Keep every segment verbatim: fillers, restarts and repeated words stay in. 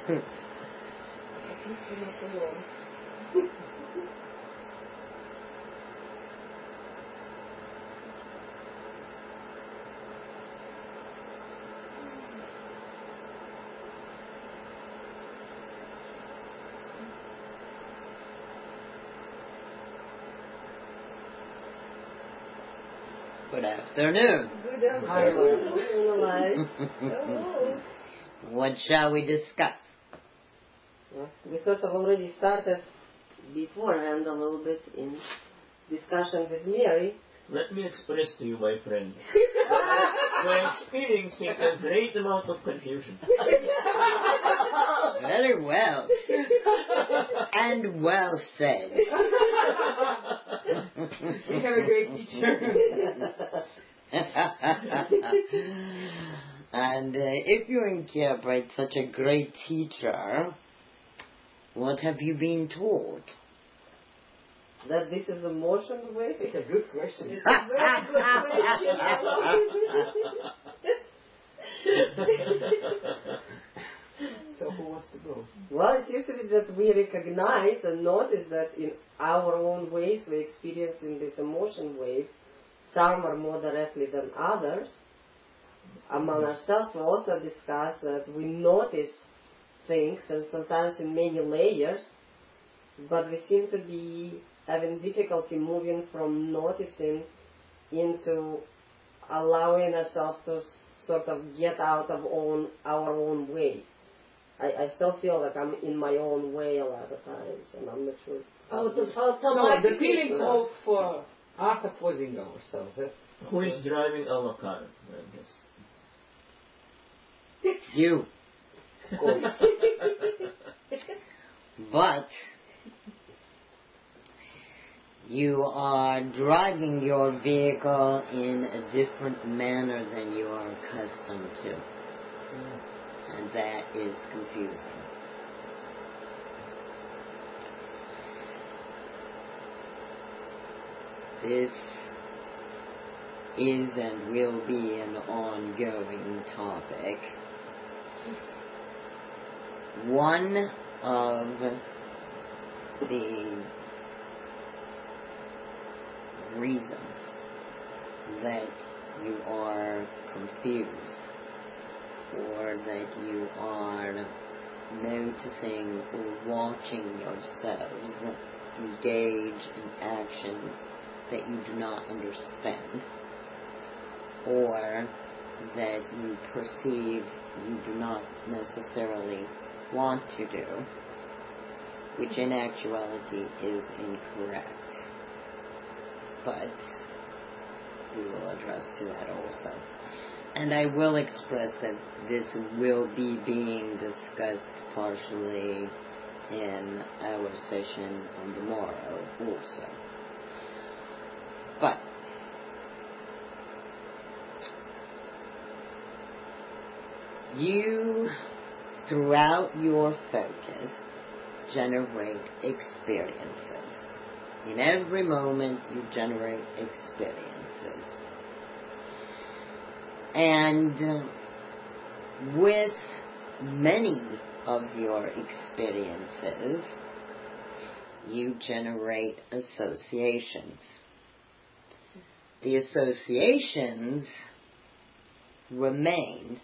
Good afternoon. Good afternoon. What shall we discuss? Yeah, we sort of already started beforehand a little bit in discussion with Mary. Let me express to you, my friend, we're experiencing a great amount of confusion. Very well. And well said. You have a great teacher. And uh, if you incorporate such a great teacher, what have you been taught? That this is a motion wave? It's a good question. It's a very good question. So who wants to go? Well, it used to be that we recognize and notice that in our own ways we experience in this emotion wave. Some are more directly than others. Among ourselves we also discuss that we notice things, and sometimes in many layers, but we seem to be having difficulty moving from noticing into allowing ourselves to sort of get out of own, our own way. I, I still feel like I'm in my own way a lot of times, and I'm not sure. Out of, out no, the feeling of uh, us opposing ourselves. That's Who is driving our car? I guess. You. of course. But you are driving your vehicle in a different manner than you are accustomed to. Mm. And that is confusing. This is and will be an ongoing topic. One of the reasons that you are confused, or that you are noticing or watching yourselves engage in actions that you do not understand, or that you perceive you do not necessarily want to do, which in actuality is incorrect. But we will address to that also. And I will express that this will be being discussed partially in our session on the morrow also. But you, throughout your focus, generate experiences. In every moment you generate experiences. And with many of your experiences, you generate associations. The associations remain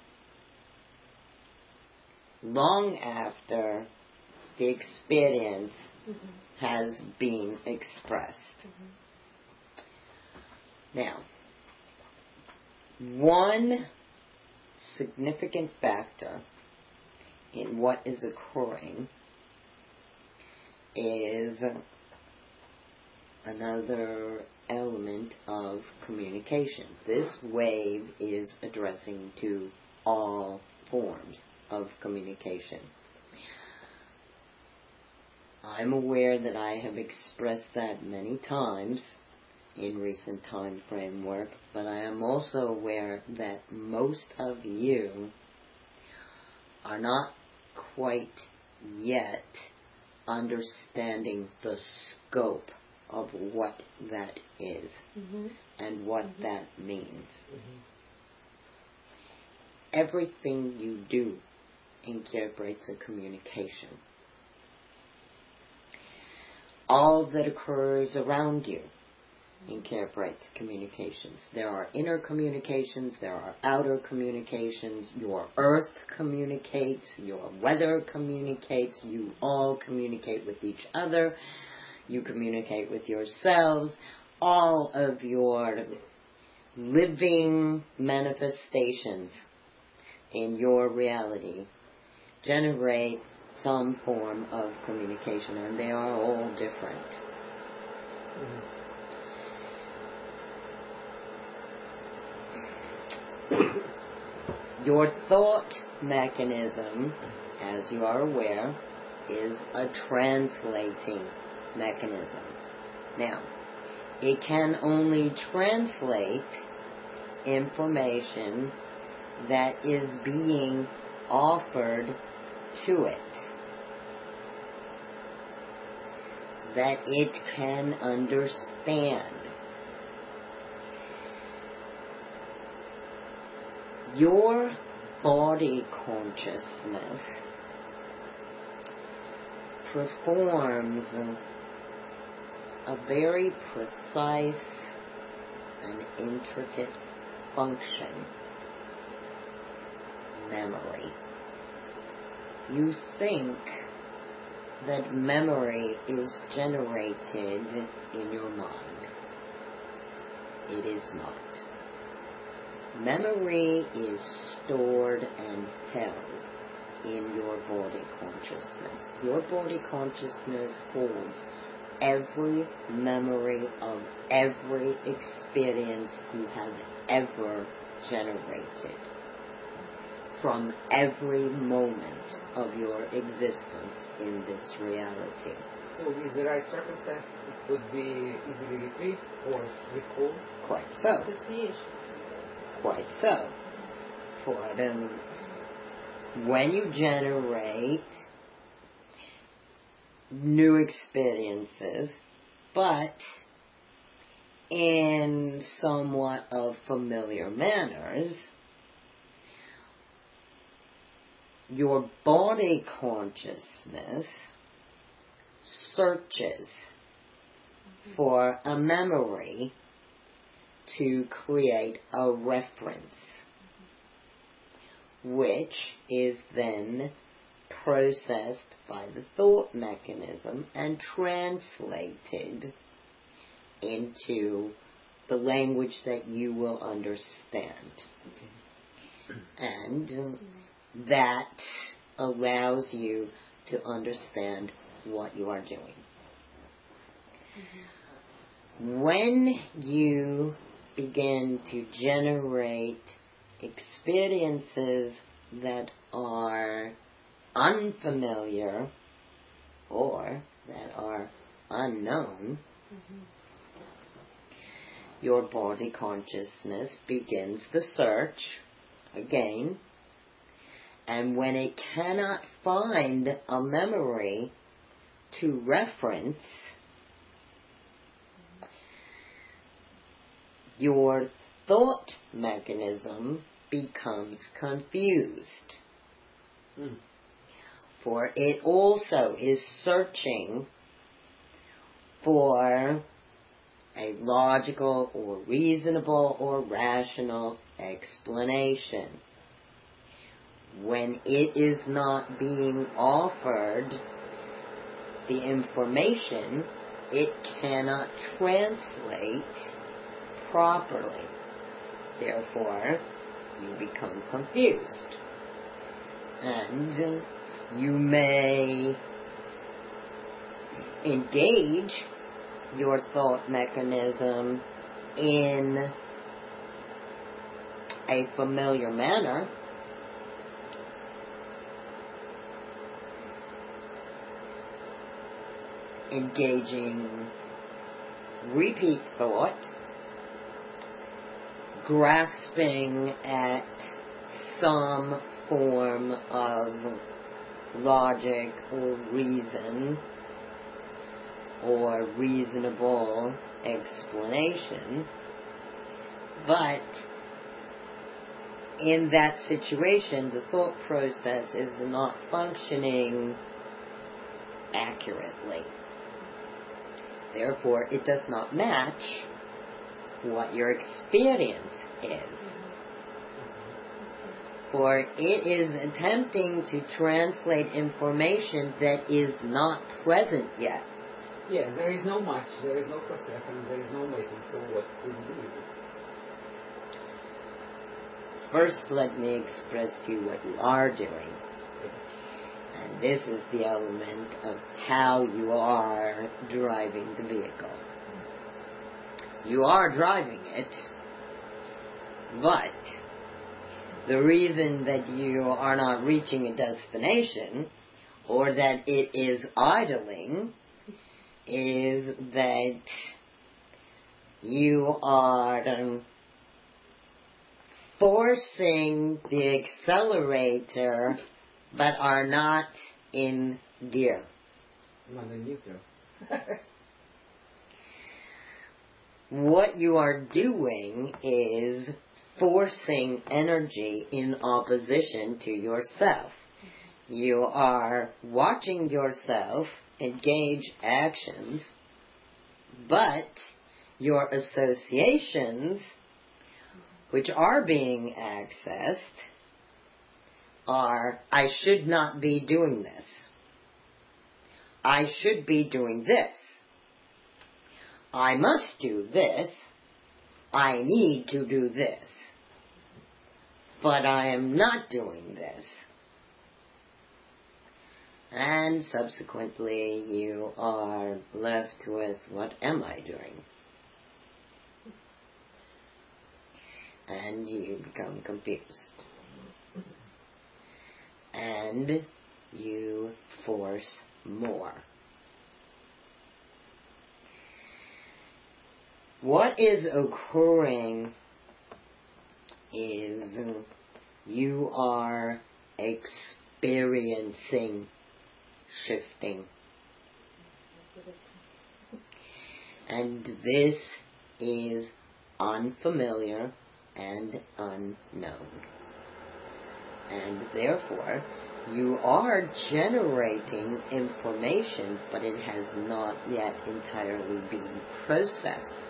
long after the experience mm-hmm. has been expressed. Mm-hmm. Now, one significant factor in what is occurring is another element of communication. This wave is addressing to all forms of communication. I'm aware that I have expressed that many times in recent time framework, but I am also aware that most of you are not quite yet understanding the scope of what that is mm-hmm. and what mm-hmm. that means. Mm-hmm. Everything you do incorporates a communication. All that occurs around you incorporates communications. There are inner communications, there are outer communications, your earth communicates, your weather communicates, you all communicate with each other, you communicate with yourselves, all of your living manifestations in your reality generate some form of communication, and they are all different. Mm-hmm. Your thought mechanism, as you are aware, is a translating mechanism. Now, it can only translate information that is being offered to it, that it can understand. Your body consciousness performs a very precise and intricate function: memory. You think that memory is generated in your mind. It is not. Memory is stored and held in your body consciousness. Your body consciousness holds every memory of every experience you have ever generated from every moment of your existence in this reality. So with the right circumstance, it could be easily retrieved or recalled? Quite so. Association. Quite so. For um, when you generate new experiences, but in somewhat of familiar manners, your body consciousness searches for a memory to create a reference, which is then processed by the thought mechanism and translated into the language that you will understand. And that allows you to understand what you are doing. Mm-hmm. When you begin to generate experiences that are unfamiliar or that are unknown, mm-hmm. your body consciousness begins the search again, and when it cannot find a memory to reference, your thought mechanism becomes confused. Mm. For it also is searching for a logical or reasonable or rational explanation. When it is not being offered the information, it cannot translate properly. Therefore, you become confused. And you may engage your thought mechanism in a familiar manner, engaging repeat thought, grasping at some form of logic or reason or reasonable explanation, but in that situation, the thought process is not functioning accurately. Therefore, it does not match what your experience is. For it is attempting to translate information that is not present yet. Yeah, there is no match, there is no perception, there is no making, so what will you do with it? First, let me express to you what you are doing. And this is the element of how you are driving the vehicle. You are driving it, but the reason that you are not reaching a destination, or that it is idling, is that you are um, forcing the accelerator but are not in gear. Not in neutral. What you are doing is forcing energy in opposition to yourself. You are watching yourself engage actions, but your associations, which are being accessed, are, I should not be doing this. I should be doing this. I must do this. I need to do this. But I am not doing this. And subsequently you are left with, what am I doing? And you become confused. And you force more. What is occurring is you are experiencing shifting. And this is unfamiliar and unknown. And therefore, you are generating information, but it has not yet entirely been processed.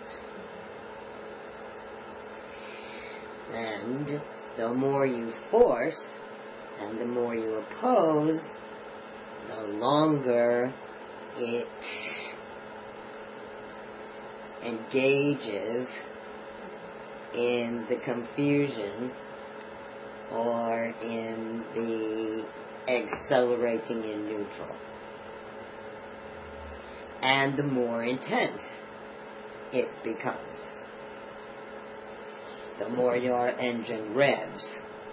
And the more you force, and the more you oppose, the longer it engages in the confusion or in the accelerating in neutral. And the more intense it becomes. The more your engine revs,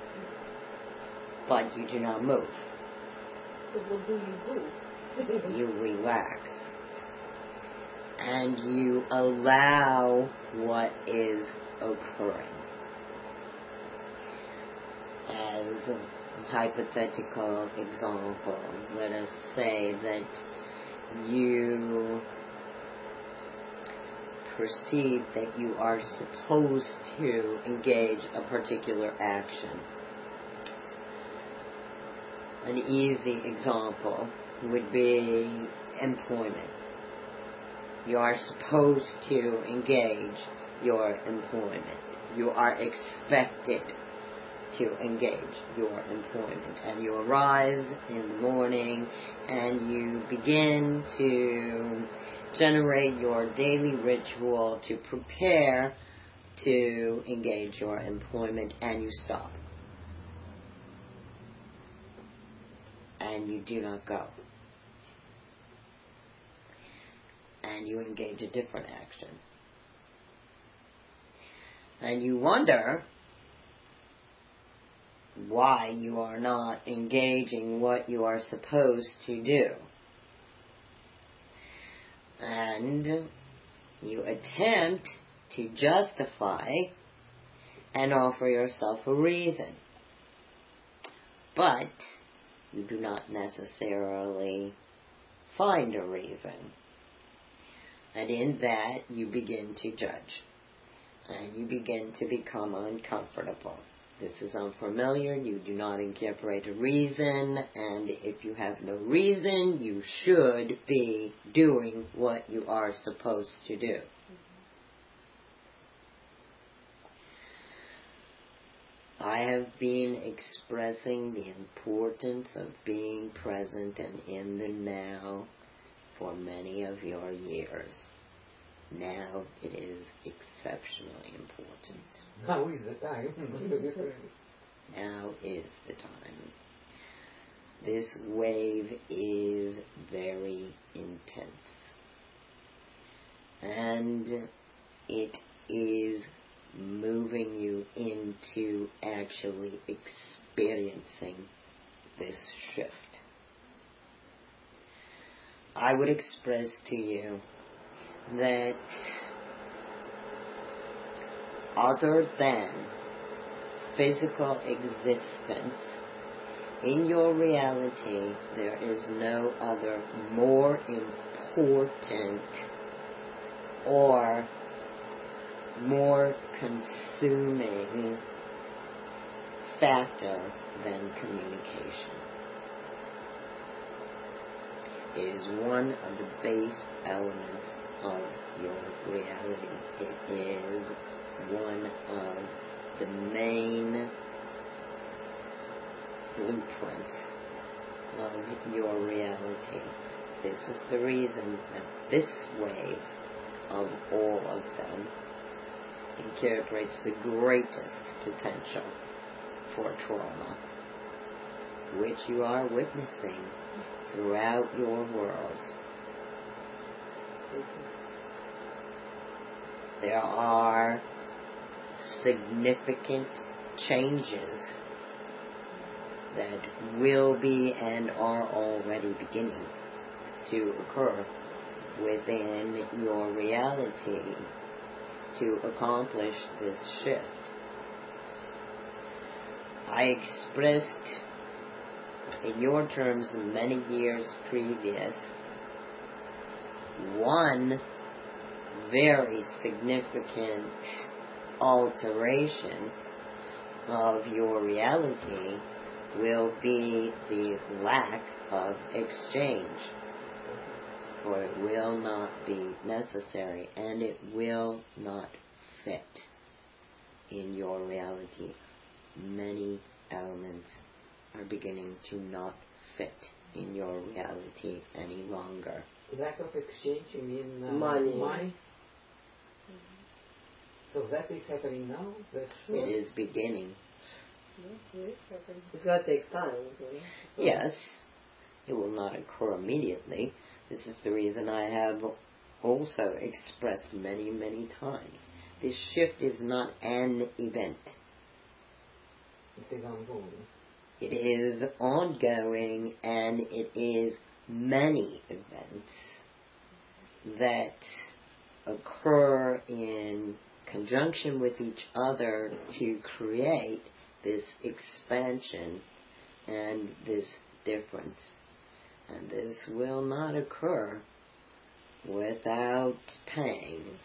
but you do not move. So what do you do? You relax. And you allow what is occurring. As a hypothetical example, let us say that you perceive that you are supposed to engage a particular action. An easy example would be employment. You are supposed to engage your employment. You are expected to engage your employment. And you arise in the morning and you begin to generate your daily ritual to prepare to engage your employment, and you stop. And you do not go. And you engage a different action. And you wonder why you are not engaging what you are supposed to do. And you attempt to justify and offer yourself a reason. But you do not necessarily find a reason. And in that, you begin to judge. And you begin to become uncomfortable. this is unfamiliar, you do not incorporate a reason, and if you have no reason, you should be doing what you are supposed to do. I have been expressing the importance of being present and in the now for many of your years. Now it is exceptionally important. Now is the time. Now is the time. This wave is very intense. And it is moving you into actually experiencing this shift. I would express to you that other than physical existence, in your reality, there is no other more important or more consuming factor than communication. It is one of the base elements of your reality. It is one of the main blueprints of your reality. This is the reason that this wave of all of them incorporates the greatest potential for trauma, which you are witnessing throughout your world. There are significant changes that will be and are already beginning to occur within your reality to accomplish this shift. I expressed in your terms many years previous one very significant alteration of your reality will be the lack of exchange, for it will not be necessary and it will not fit in your reality. Many elements are beginning to not fit in your reality any longer. Lack of exchange, you mean uh, Money. money? So that is happening now? That's It is beginning. It's going to take time. Yes, it will not occur immediately. This is the reason I have also expressed many, many times. This shift is not an event. It is ongoing. It is ongoing, and it is many events that occur in conjunction with each other to create this expansion and this difference. And this will not occur without pangs.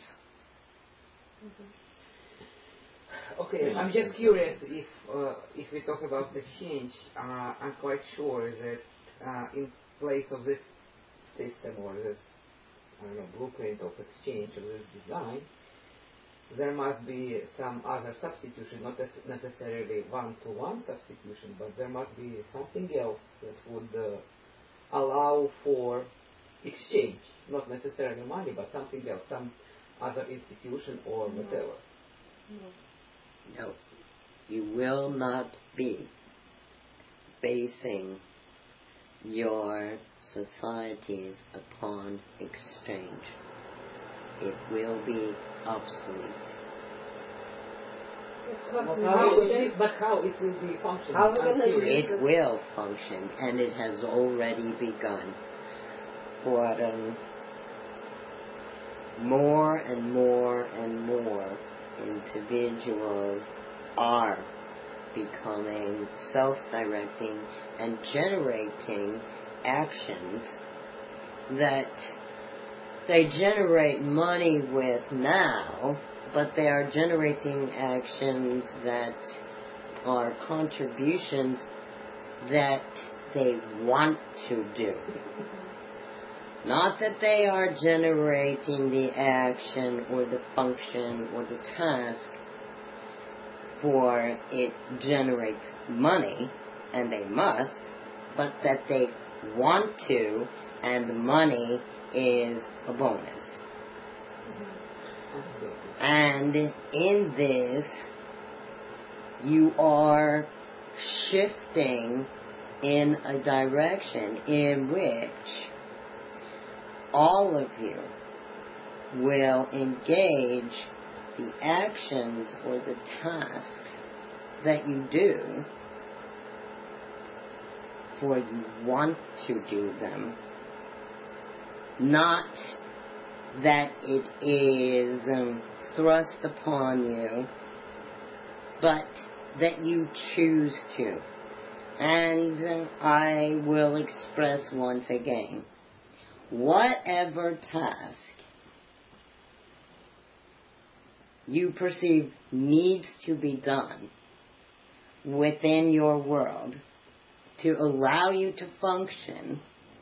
Okay, I'm just curious if uh, if we talk about the change, uh, I'm quite sure that uh, in place of this system or this, I don't know, blueprint of exchange of this design, there must be some other substitution, not necessarily one-to-one substitution, but there must be something else that would uh, allow for exchange, not necessarily money, but something else, some other institution or whatever. No, you will not be basing your societies upon exchange. It will be obsolete. But how, it is, but how it will be functioning? How I'm gonna curious. It will function, and it has already begun. For um, more and more and more individuals are becoming self-directing and generating actions that they generate money with now, but they are generating actions that are contributions that they want to do. Not that they are generating the action or the function or the task, for it generates money, and they must, but that they want to, and the money is a bonus. And in this, you are shifting in a direction in which all of you will engage the actions or the tasks that you do, for you want to do them, not that it is um, thrust upon you, but that you choose to. And um, I will express once again, whatever task you perceive needs to be done within your world to allow you to function,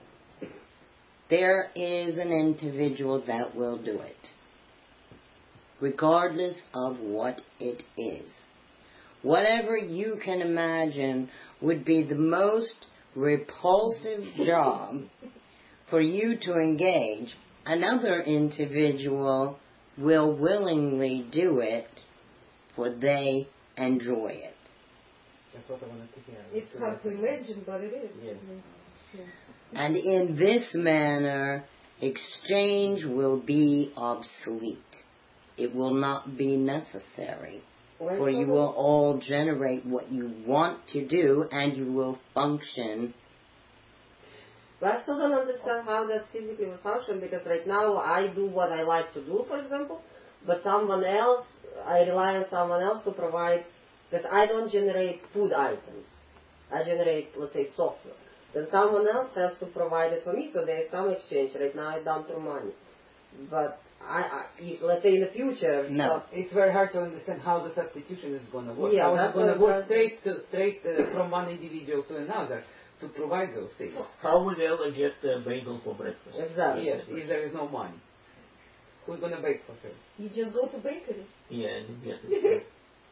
there is an individual that will do it, regardless of what it is. Whatever you can imagine would be the most repulsive job for you to engage, another individual will willingly do it, for they enjoy it. That's what I wanted to hear. It's hard to imagine, but it is. Yes. Yeah. And in this manner, exchange will be obsolete. It will not be necessary. Why For so? you will all generate what you want to do, and you will function. But I still don't understand how that physically will function, because right now I do what I like to do, for example, but someone else, I rely on someone else to provide, because I don't generate food items. I generate, let's say, software. Then someone else has to provide it for me, so there is some exchange. Right now it's done through money. But I, I, let's say in the future... No. uh, It's very hard to understand how the substitution is going to work. Yeah, how that's it's going to what- work straight, to, straight uh, from one individual to another to provide those things. How will Ella get a bagel for breakfast? Exactly. Yes, if there is no money. Who's going to bake for her? You just go to bakery. Yeah, and get it.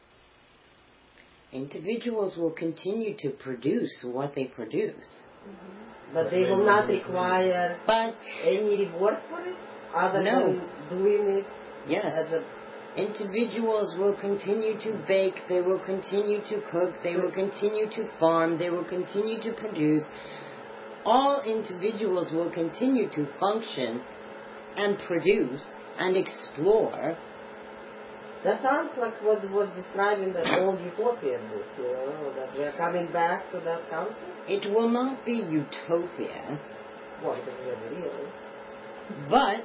Individuals will continue to produce what they produce. But they will not require But, any reward for it, other No. than doing it yes, as a... individuals will continue to bake, they will continue to cook, they will continue to farm, they will continue to produce. All individuals will continue to function and produce and explore. That sounds like what was described in the old Utopia book, you know, that we are coming back to that concept. It will not be utopia, Well, because we are real. but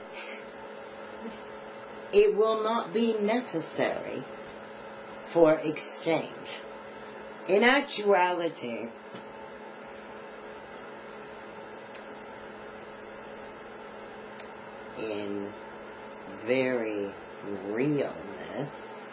it will not be necessary for exchange. In actuality, in very realness,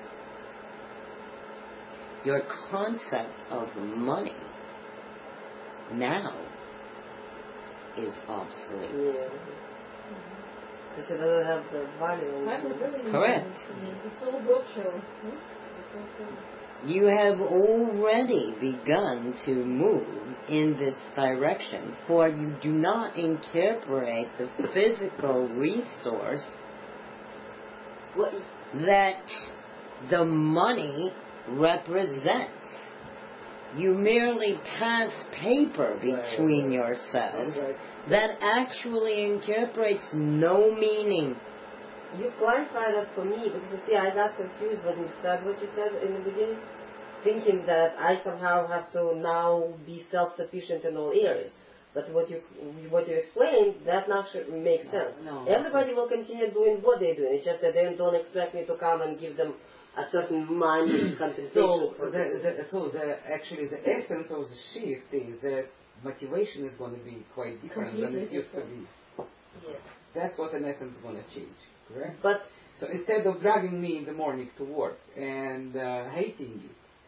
your concept of money now is obsolete. Yeah. Because it doesn't have the value. I'm really Correct. It's all virtual. Hmm? You have already begun to move in this direction, for you do not incorporate the physical resource Well, that the money represents. You merely pass paper between Right. yourselves Right. that actually incorporates no meaning. you clarify that for me, because you see, I got confused when you said what you said in the beginning, thinking that I somehow have to now be self-sufficient in all areas. But what you what you explained, that now should make sense. no. Everybody will continue doing what they're doing. It's just that they don't expect me to come and give them a certain money compensation. So, for the, it. the, so the, actually the essence of the shift is that motivation is going to be quite different than it Completely used to different. be. Yes. That's what in essence is going to change, correct? But So instead of dragging me in the morning to work and uh, hating it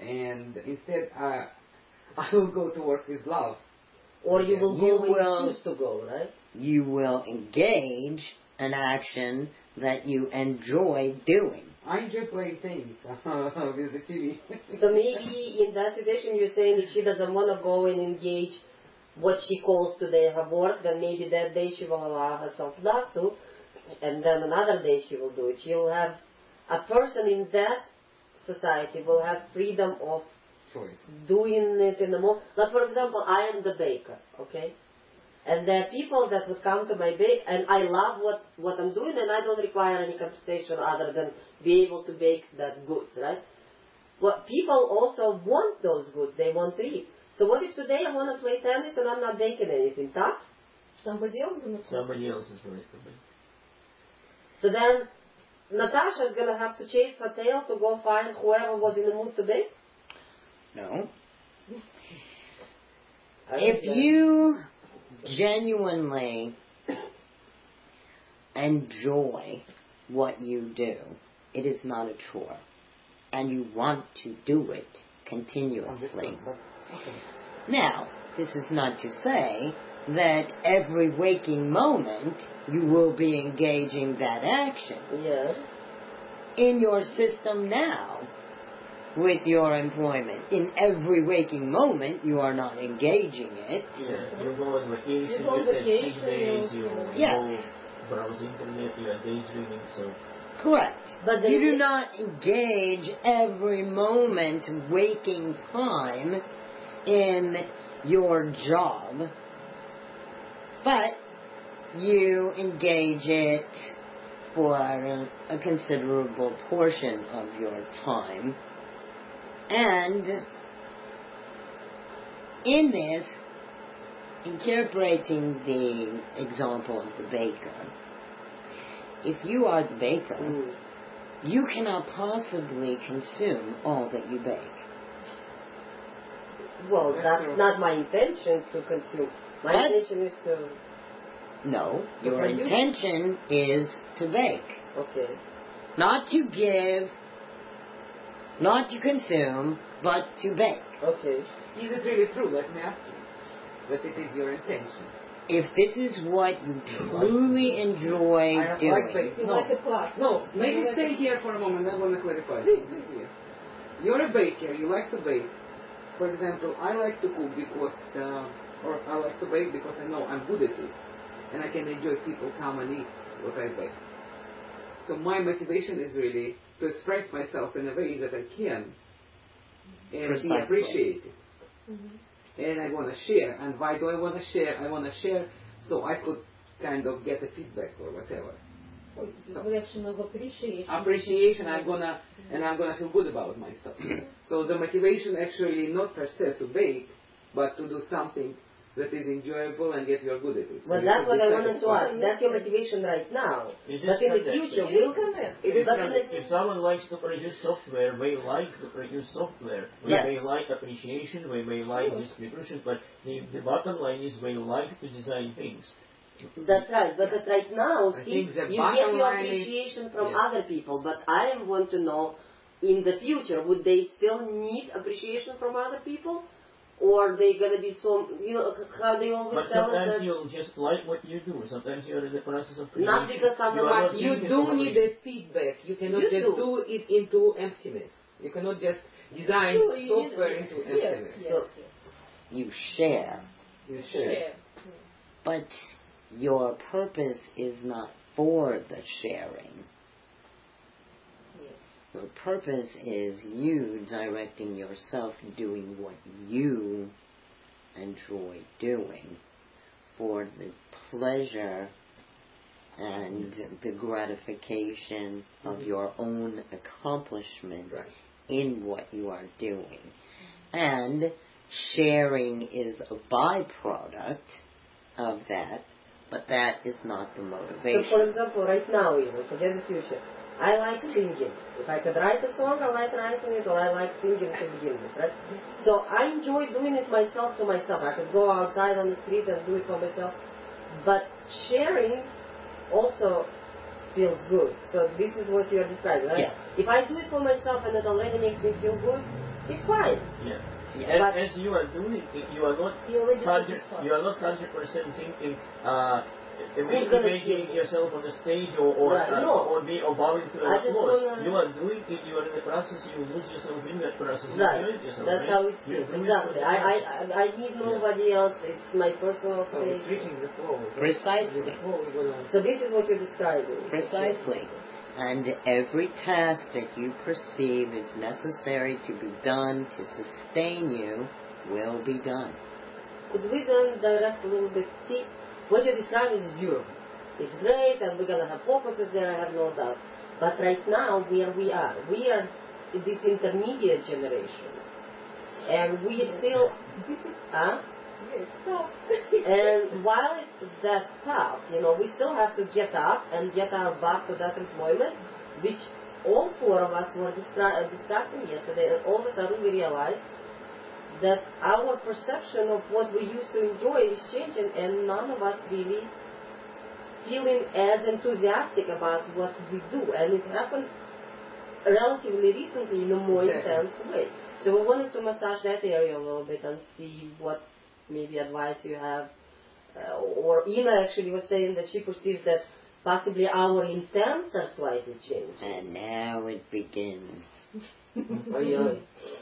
and instead uh, I will go to work with love. Or you will You go when will- you choose to go, right? You will engage an action that you enjoy doing. I enjoy playing things with the T V. So maybe in that situation you're saying if she doesn't want to go and engage what she calls today her work, then maybe that day she will allow herself not to, and then another day she will do it. She'll have, a person in that society will have freedom of Choice. doing it in the more, like for example, I am the baker, okay? And there are people that would come to my bake, and I love what, what I'm doing, and I don't require any compensation other than be able to bake that goods, right? Well, people also want those goods, they want to eat. So what if today I want to play tennis and I'm not baking anything, tough? Somebody else gonna play. Somebody else is right for me. So then Natasha's going to have to chase her tail to go find whoever was in the mood to bake? No. I If understand. you genuinely enjoy what you do, it is not a chore. And you want to do it continuously. Now, this is not to say that every waking moment you will be engaging that action. Yeah. In your system now, with your employment, in every waking moment you are not engaging it. Yeah. You go on vacation, You go on you take vacation, sick days, you- you Yes. go browse internet, you are daydreaming, so Correct. But You there do is- not engage every moment, waking time, in your job, but you engage it for a, a considerable portion of your time. And in this, incorporating the example of the baker, if you are the baker, Mm. you cannot possibly consume all that you bake. Well, That's that's true. not my intention to consume. My What? intention is to, No, To your produce. intention is to bake. okay. Not to give, not to consume, but to bake. Okay. Is it really true? Let me ask you. That it is your intention. If this is what you truly enjoy I don't doing, like baking. You No. like the class. No, maybe You like stay the- here for a moment. I want to clarify something here. You're a baker. You like to bake. For example, I like to cook because, uh, or I like to bake because I know I'm good at it, and I can enjoy people come and eat what I bake. So my motivation is really to express myself in a way that I can, and Precisely. be appreciated. Mhm. And I want to share. And why do I want to share? I want to share so I could kind of get a feedback or whatever. Ой, reflection of appreciation. Appreciation, I'm gonna, and I'm gonna feel good about myself. So the motivation actually not per se to bake, but to do something that is enjoyable and get you're good at it. So Well, you that's could what be I wanted to satisfied. ask. That's your motivation right now. You just But in the connect. future, It will is connect. It is But in connect. the, if someone likes to produce software, they like to produce software. We Yes. may like appreciation, we may like distribution, but the, the bottom line is we like to design things. that's right. But that's right now, I see, think the you bottom get your line is- appreciation from Yeah. other people. But I want to know, in the future, would they still need appreciation from other people? Or they gonna be so, you know, how they always But tell us sometimes that you'll just like what you do. Sometimes you're in the process of Not creation. because I'm you a are mark- not You thinking do of need a feedback. You cannot You just do. do. it into emptiness. You cannot just design No, you software need- into yes, emptiness. yes, So- yes. you share. You share. Share. But your purpose is not for the sharing. Yes. Your purpose is you directing yourself doing what you enjoy doing for the pleasure and the gratification of your own accomplishment Right. in what you are doing. And sharing is a byproduct of that, but that is not the So, motivation. for example, right now, even forget the future. I like singing. If I could write a song, I like writing it, or I like singing to begin with, right? So I enjoy doing it myself to myself. I could go outside on the street and do it for myself. But sharing also feels good. So this is what you're describing, right? Yes. If I do it for myself and it already makes me feel good, it's fine. Yeah. Yeah. And But- as you are doing it, you are not You already hundred, satisfied. you are not hundred percent thinking, uh, Who's gonna imagining change? yourself on the stage or or, Right, uh, no. or be or bowing to I the just applause. wanna- You are doing it. You are in the process. You lose yourself in that process. You Right. enjoy yourself. That's right? how it You feels. do it Exactly. for I, I, yourself. I I need nobody else. It's my personal So it's space. reaching the flow. With Precisely. the flow, we're gonna. So this is what you're describing. Precisely. And every task that you perceive is necessary to be done to sustain you will be done. Could we then direct a little bit? See, what you're describing is beautiful. It's great, and we're gonna have focuses there. I have no doubt. But right now, where we are, we are in this intermediate generation, and we still, huh? Yes, stop. And while it's that tough, you know, we still have to get up and get our back to that employment, which all four of us were discri- uh, discussing yesterday, and all of a sudden we realized that our perception of what we used to enjoy is changing, and none of us really feeling as enthusiastic about what we do, and it happened relatively recently in a more Okay. intense way. So we wanted to massage that area a little bit and see what maybe advice you have. Uh, or Ina actually was saying that she perceives that possibly our intents are slightly changing. And now it begins. Oh, yeah.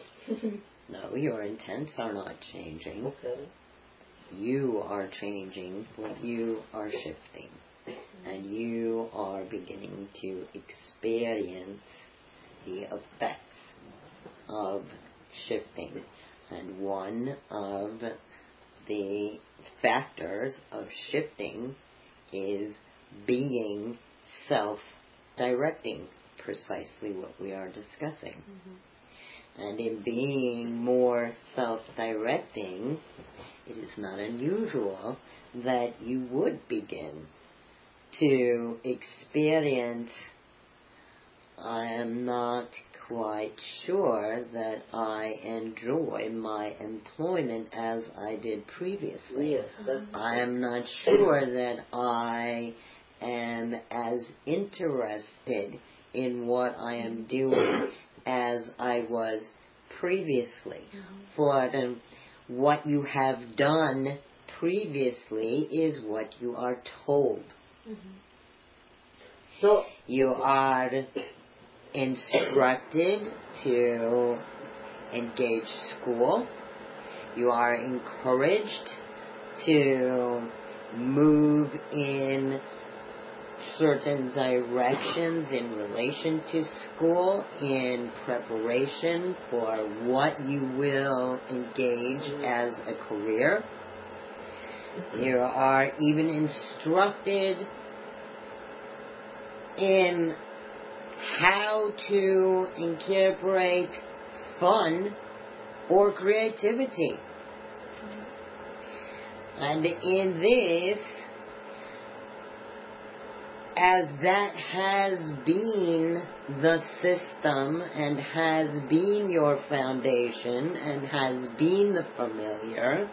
No, your intents are not changing. Okay. You are changing, but you are shifting. And you are beginning to experience the effects of shifting. And one of the factors of shifting is being self-directing, precisely what we are discussing. Mm-hmm. And in being more self-directing, it is not unusual that you would begin to experience, I am not quite sure that I enjoy my employment as I did previously. Yes, that's I am not sure that I am as interested in what I am doing as I was previously. For the, what you have done previously is what you are told. so. You are instructed to engage school. You are encouraged to move in certain directions in relation to school in preparation for what you will engage as a career. You are even instructed in how to incorporate fun or creativity. And in this, as that has been the system and has been your foundation and has been the familiar,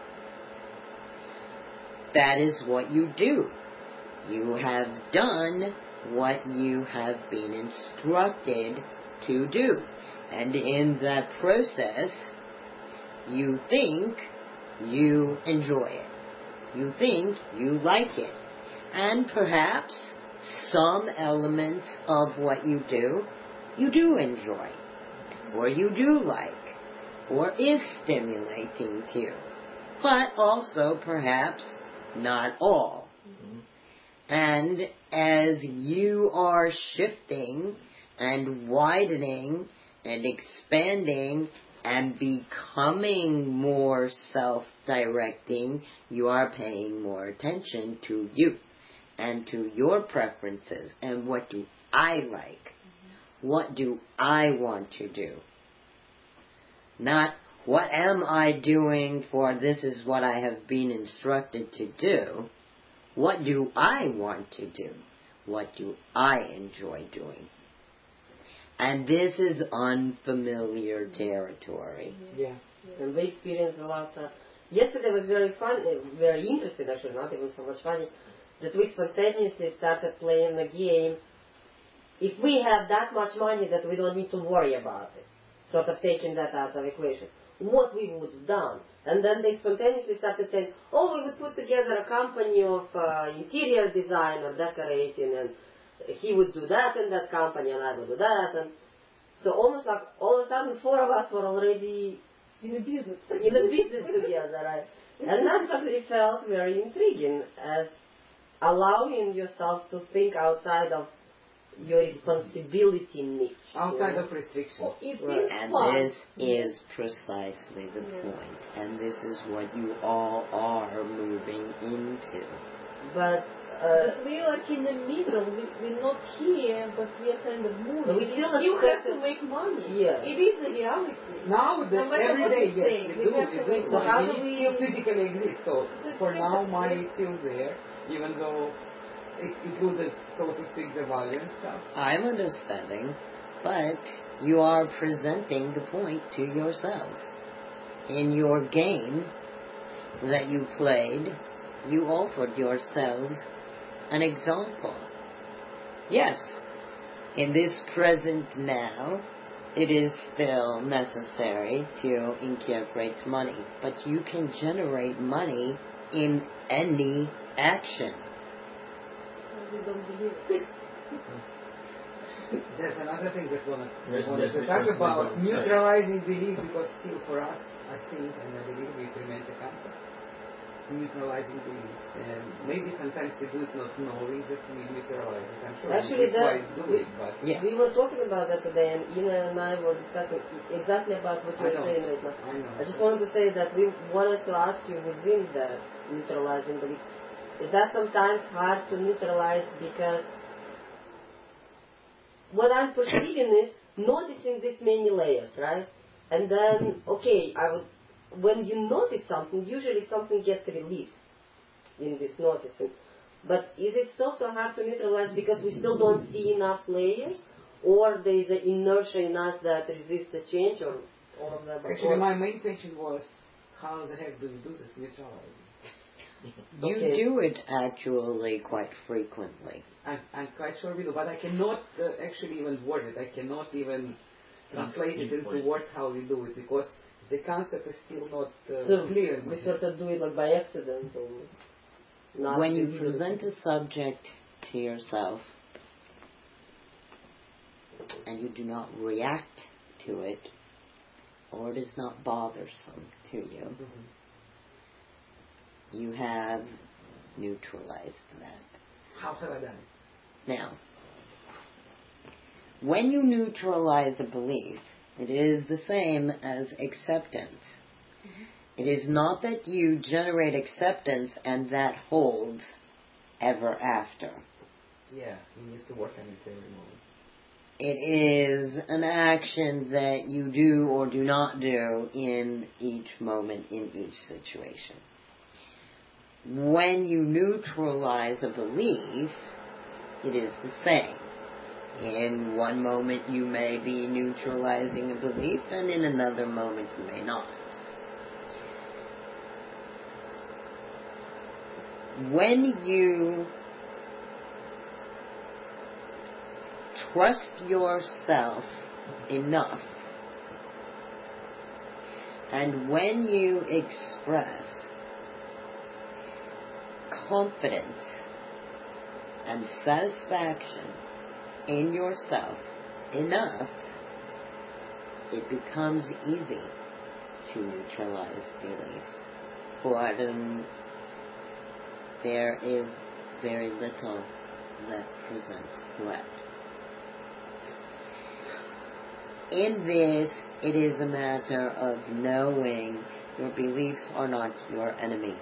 that is what you do. You have done what you have been instructed to do. And in that process, you think you enjoy it. You think you like it. And perhaps some elements of what you do, you do enjoy. Or you do like. Or is stimulating to you. But also perhaps not all. And as you are shifting and widening and expanding and becoming more self-directing, you are paying more attention to you and to your preferences and what do I like? Mm-hmm. What do I want to do? Not what am I doing for this is what I have been instructed to do. What do I want to do? What do I enjoy doing? And this is unfamiliar territory. Yeah, and we experienced a lot of... Yesterday was very fun, very interesting actually, not even so much funny, that we spontaneously started playing a game. If we have that much money that we don't need to worry about it. sort of taking that out of equation, what we would have done. And then they spontaneously started saying, oh, we would put together a company of uh, interior design or decorating, and he would do that in that company, and I would do that. And so almost like all of a sudden, four of us were already In a business. in a business together, right? And that actually felt very intriguing, as allowing yourself to think outside of your responsibility niche. Outside you know? of restrictions. Oh, it Right. is And fun. this is precisely the Yeah. point. And this is what you all are moving into. But uh, But we are like in the middle. We, we're not here, but we are kind of moving. But we still you have expect to make money. Yeah. It is a reality. Now, the, No matter every what day, you yes, say, we we do, have we to do. make So how it do we- still physically exists. So It's for still- now, money is still there, even though it includes, so to speak, the value and stuff. I'm understanding, but you are presenting the point to yourselves. In your game that you played, you offered yourselves an example. Yes, in this present now, it is still necessary to incorporate money, but you can generate money in any action. We don't believe it. There's another thing that we Yes, wanted yes, to we talk just about, want to say. neutralizing belief, because still for us, I think, and I believe we implement the concept, neutralizing beliefs, and maybe sometimes we do it not knowing that we neutralize it. I'm sure Actually, we that- quite do it, but Yeah. we were talking about that today, and Ina and I were discussing exactly about what I you're know, saying right now. I know. I just wanted to say that we wanted to ask you within that neutralizing belief, is that sometimes hard to neutralize because what I'm perceiving is noticing this many layers, right? And then, okay, I would, when you notice something, usually something gets released in this noticing. But is it still so hard to neutralize because we still don't see enough layers? Or there is an inertia in us that resists the change, or all of that? Actually, my main question was, how the heck do we do this neutralizing? You Okay. do it actually quite frequently. I'm, I'm quite sure we do, but I cannot uh, actually even word it. I cannot even translate it into words how we do it, because the concept is still not uh, So clear. we sort of do it like by accident, almost. Not When you deliberately. present a subject to yourself and you do not react to it, or it is not bothersome to you, Mhm. you have neutralized that. How have I done it? Now, when you neutralize a belief, it is the same as acceptance. It is not that you generate acceptance and that holds ever after. Yeah, you need to work on it every moment. It is an action that you do or do not do in each moment, in each situation. When you neutralize a belief, it is the same. In one moment you may be neutralizing a belief, and in another moment you may not. When you trust yourself enough, and when you express confidence and satisfaction in yourself enough, it becomes easy to neutralize beliefs. For um, there is very little that presents threat. In this, it is a matter of knowing your beliefs are not your enemy.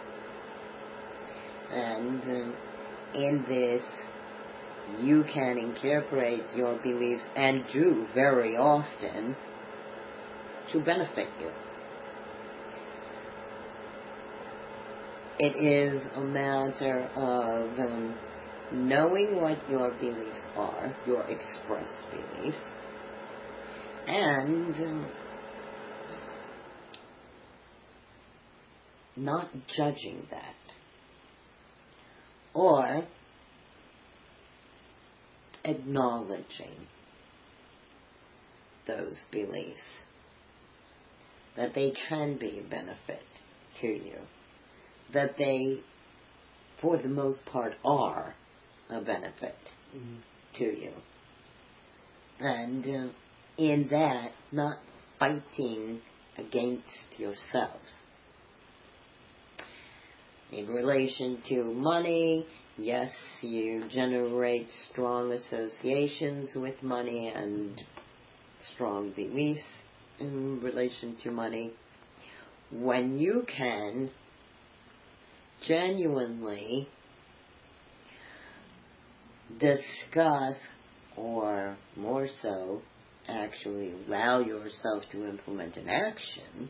And um, in this, you can incorporate your beliefs, and do very often, to benefit you. It is a matter of um, knowing what your beliefs are, your expressed beliefs, and um, not judging that. Or acknowledging those beliefs that they can be a benefit to you, that they, for the most part, are a benefit mm-hmm. to you. And uh, in that, not fighting against yourselves. In relation to money, yes, you generate strong associations with money and strong beliefs in relation to money. When you can genuinely discuss, or more so, actually allow yourself to implement an action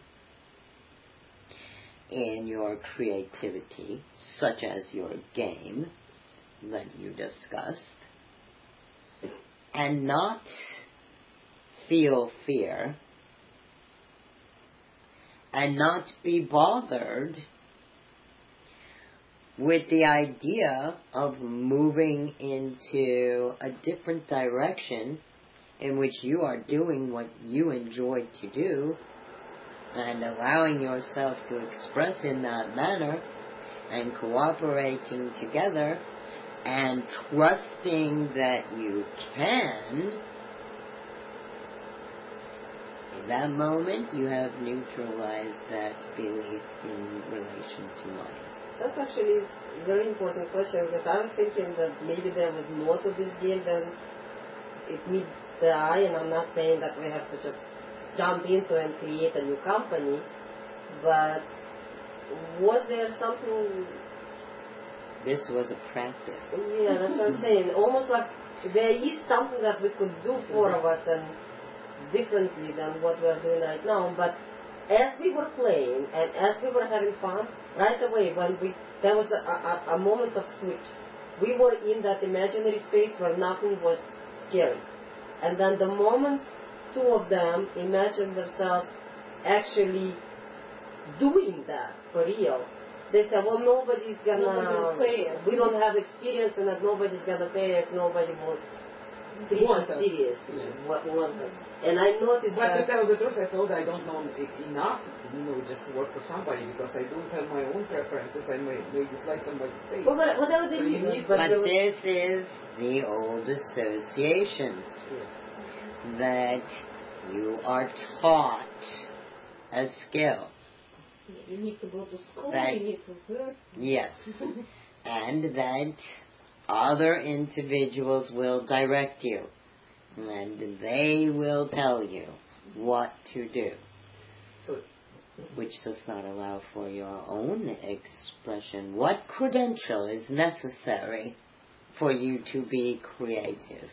in your creativity, such as your game that you discussed, and not feel fear, and not be bothered with the idea of moving into a different direction in which you are doing what you enjoy to do and allowing yourself to express in that manner and cooperating together and trusting that you can. In that moment, you have neutralized that belief in relation to money. That actually is a very important question, because I was thinking that maybe there was more to this game than it meets the eye, and I'm not saying that we have to just jump into and create a new company, but was there something... This was a practice. Yeah, that's what I'm saying. Almost like there is something that we could do for us and differently than what we're doing right now, but as we were playing and as we were having fun, right away when we there was a, a, a moment of switch. We were in that imaginary space where nothing was scary. And then the moment two of them imagined themselves actually doing that for real, they said, well, nobody's gonna, Nobody will pay us. We don't have experience in that, nobody's gonna pay us, nobody will treat us seriously, Yeah. what want us. And I noticed But that... to tell the truth, I thought I don't know e- enough, you know, just to work for somebody, because I do have my own preferences. I may, may dislike somebody's taste. Well, but whatever the So you reason, need- but But there was- this is the old associations Yeah. that you are taught a skill. You need to go to school, That- you need to work. Yes. And that other individuals will direct you. And they will tell you what to do. So, Which does not allow for your own expression. What credential is necessary for you to be creative?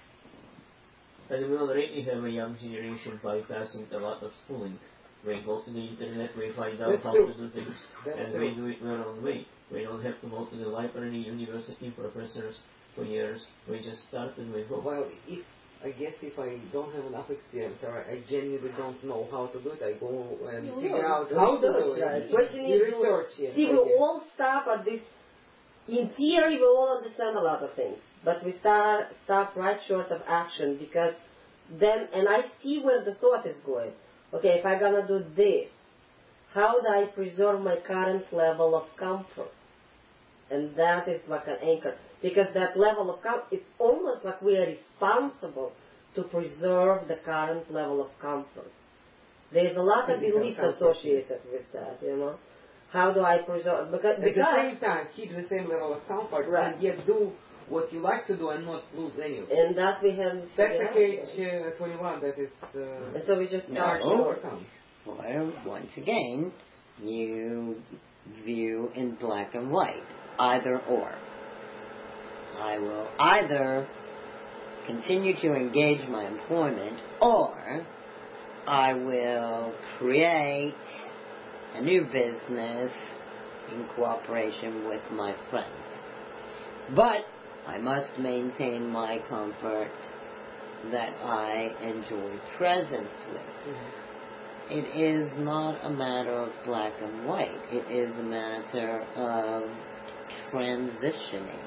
And we already have a young generation bypassing a lot of schooling. We go to the internet, we find out That's how true. to do things, That's and true. we do it our own way. We don't have to go to the library, university, professors for years. We just start and we go. well, if I guess if I don't have enough experience or I genuinely don't know how to do it, I go and You figure learn. out how to do Research, it. right. What you need You to- research, yes. See, I we guess. all stop at this. In theory, we all understand a lot of things, but we start stop right short of action, because then, and I see where the thought is going. Okay, if I'm gonna do this, how do I preserve my current level of comfort? And that is like an anchor, because that level of comfort, it's almost like we are responsible to preserve the current level of comfort. There's a lot of Physical beliefs comfort, associated with that, you know. How do I preserve? Because, At the because same time, keep the same level of comfort Right. and yet do what you like to do and not lose any of it. and that we have. That's figured the out. cage uh, twenty-one that is uh, And so we just No. start hard to Oh. overcome. Or, once again, you view in black and white, either or. I will either continue to engage my employment, or I will create a new business in cooperation with my friends. But I must maintain my comfort that I enjoy presently. It is not a matter of black and white. It is a matter of transitioning.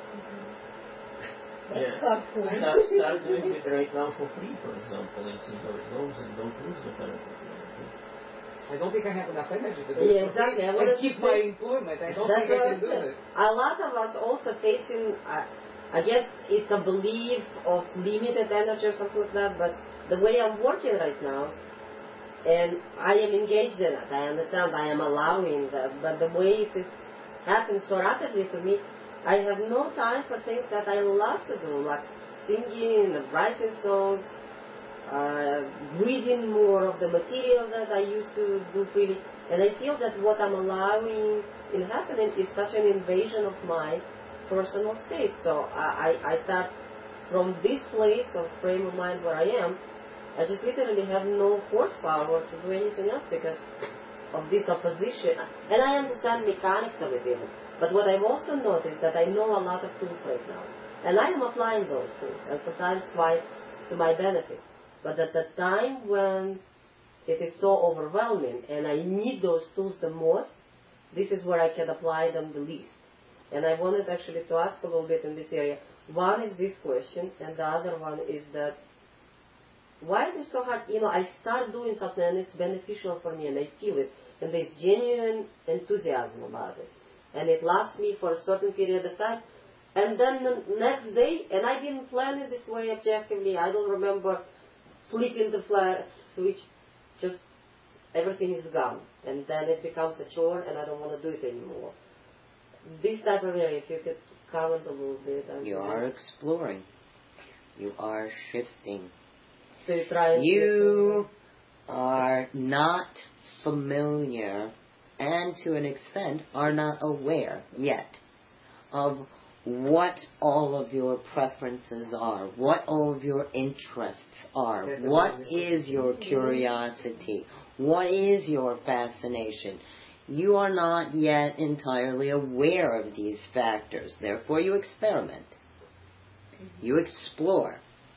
That's Yeah. hardcore. Start, start doing it right now for free, for example, and see how it goes, and don't lose the current. I don't think I have enough energy to do Yeah, it. exactly. I And wanted to keep say- my employment. I don't That's think what I I can do said. this. A lot of us also facing, uh, I guess it's a belief of limited energy or something like that, but the way I'm working right now, and I am engaged in it, I understand I am allowing that, but the way it is happening so rapidly to me, I have no time for things that I love to do, like singing, writing songs, uh, reading more of the material that I used to do freely. And I feel that what I'm allowing in happening is such an invasion of my personal space. So I, I, I start from this place of frame of mind where I am. I just literally have no horsepower to do anything else because of this opposition. And I understand mechanics of it even. But what I've also noticed that I know a lot of tools right now. And I am applying those tools, and sometimes quite to my benefit. But at the time when it is so overwhelming and I need those tools the most, this is where I can apply them the least. And I wanted actually to ask a little bit in this area. One is this question, and the other one is that why it is so hard? You know, I start doing something and it's beneficial for me and I feel it. And there's genuine enthusiasm about it. And it lasts me for a certain period of time. And then the next day, and I didn't plan it this way objectively, I don't remember flipping the flat switch, just everything is gone. And then it becomes a chore and I don't want to do it anymore. This type of area, if you could comment a little bit. You are exploring. You are shifting. So you try and You are not familiar and to an extent are not aware yet of what all of your preferences are, what all of your interests are, what is your curiosity, what is your fascination. You are not yet entirely aware of these factors. Therefore, you experiment. You explore.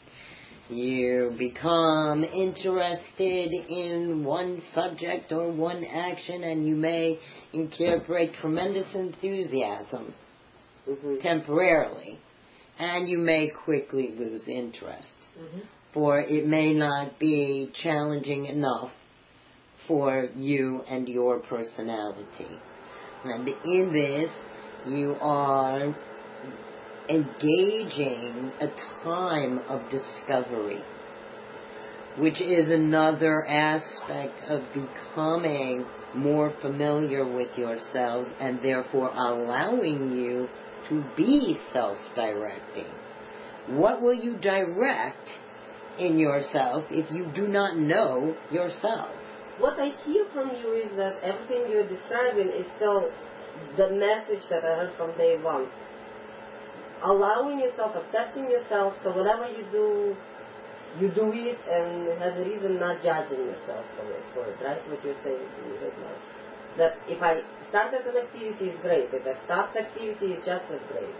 You become interested in one subject or one action, and you may incorporate tremendous enthusiasm Mm-hmm. temporarily, and you may quickly lose interest. Mm-hmm. For it may not be challenging enough for you and your personality. And in this, you are engaging a time of discovery, which is another aspect of becoming more familiar with yourselves and therefore allowing you to be self-directing. What will you direct in yourself if you do not know yourself? What I hear from you is that everything you're describing is still the message that I heard from day one. Allowing yourself, accepting yourself, so whatever you do, you do it and it has a reason, not judging yourself for it, for it, right? What you're saying to me right now. That if I started an activity, it's great. If I stopped activity, it's just as great.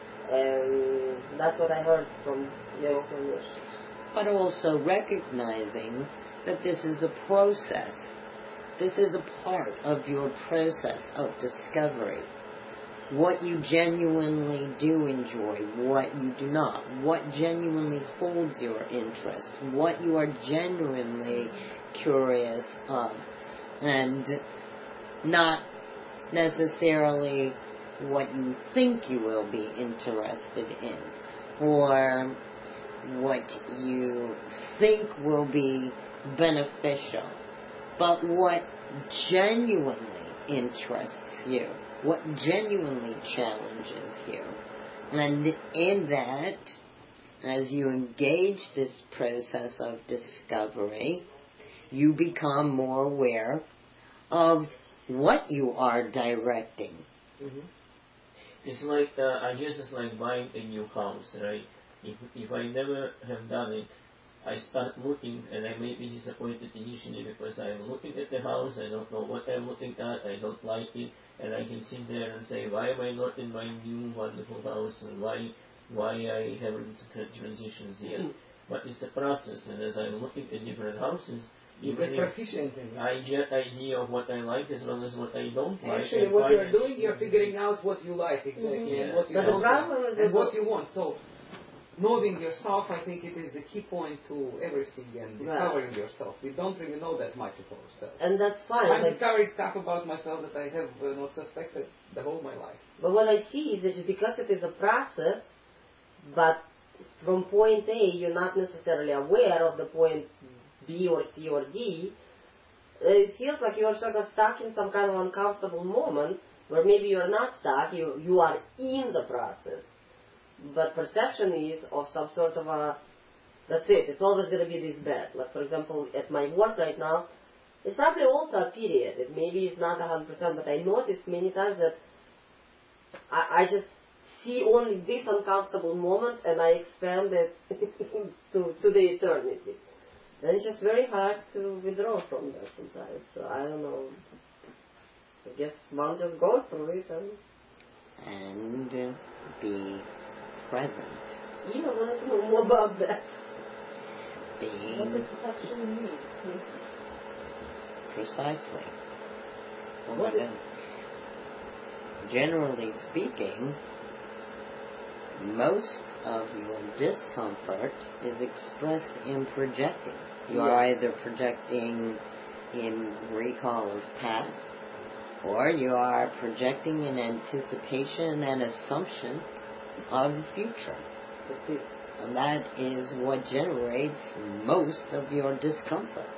And that's what I heard from your explanation. But also recognizing that this is a process. This is a part of your process of discovery. What you genuinely do enjoy, what you do not, what genuinely holds your interest, what you are genuinely curious of, and not necessarily what you think you will be interested in, or what you think will be beneficial, but what genuinely interests you, what genuinely challenges you. And in that, as you engage this process of discovery, you become more aware of what you are directing. Mm-hmm. It's like, uh, I guess it's like buying a new house, right? If, if I never have done it, I start looking and I may be disappointed initially because I'm looking at the house, I don't know what I'm looking at, I don't like it, and I can sit there and say, why am I not in my new wonderful house, and why why I haven't transitions yet. Mm. But it's a process, and as I'm looking at different houses, you get proficient in it. I get idea of what I like as well as what I don't like. Actually, what you're doing, you're figuring out what you like exactly, mm-hmm. and what you but don't the problem like, is and what you want. So, knowing yourself, I think it is the key point to everything and Right. discovering yourself. We don't really know that much of ourselves. And that's fine. I'm but- discovering stuff about myself that I have uh, not suspected the whole my life. But what I see is that just because it is a process, but from point A, you're not necessarily aware of the point B or C or D, it feels like you're sort of stuck in some kind of uncomfortable moment where maybe you're not stuck, you, you are in the process. But perception is of some sort of a, that's it, it's always going to be this bad. Like for example, at my work right now, it's probably also a period. It maybe it's not one hundred percent, but I noticed many times that I, I just see only this uncomfortable moment and I expand it to, to the eternity. And it's just very hard to withdraw from that sometimes. So I don't know. I guess one just goes through it and... And uh, be present. You know, I don't know more about that. What Being does it actually mean? precisely. What What is- Generally speaking, most of your discomfort is expressed in projecting. You are either projecting in recall of past, or you are projecting in anticipation and assumption of the future. That's it. And that is what generates most of your discomfort.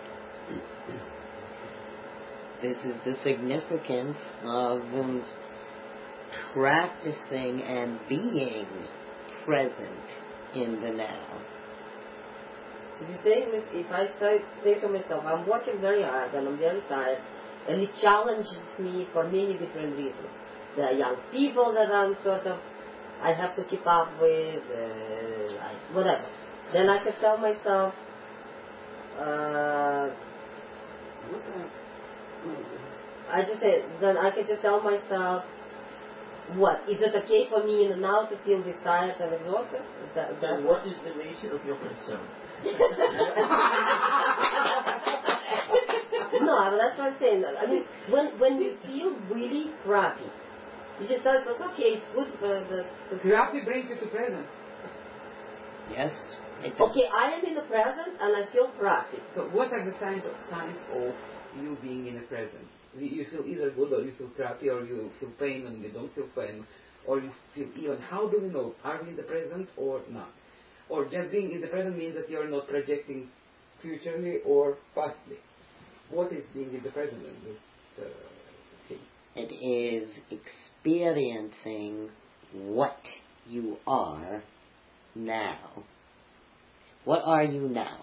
This is the significance of um, practicing and being present in the now. So you're saying that if I say, say to myself, I'm working very hard and I'm very tired, and it challenges me for many different reasons. There are young people that I'm sort of, I have to keep up with, uh, like, whatever. Then I could tell myself, uh, I just say, then I could just tell myself, what, is it okay for me in the now to feel this tired and exhausted? Is that, is that Then what is the nature of your concern? No, but that's what I'm saying. I mean, when when you feel really crappy, you just tell yourself, okay, it's good for the... the Therapy brings you to present. Yes? It okay, I am in the present and I feel crappy. So what are the signs of, signs of you being in the present? You you feel either good or you feel crappy, or you feel pain and you don't feel pain, or you feel even. How do we know? Are we in the present or not? Or just being in the present means that you're not projecting futurely or pastly. What is being in the present in this uh, case? It is experiencing what you are now. What are you now?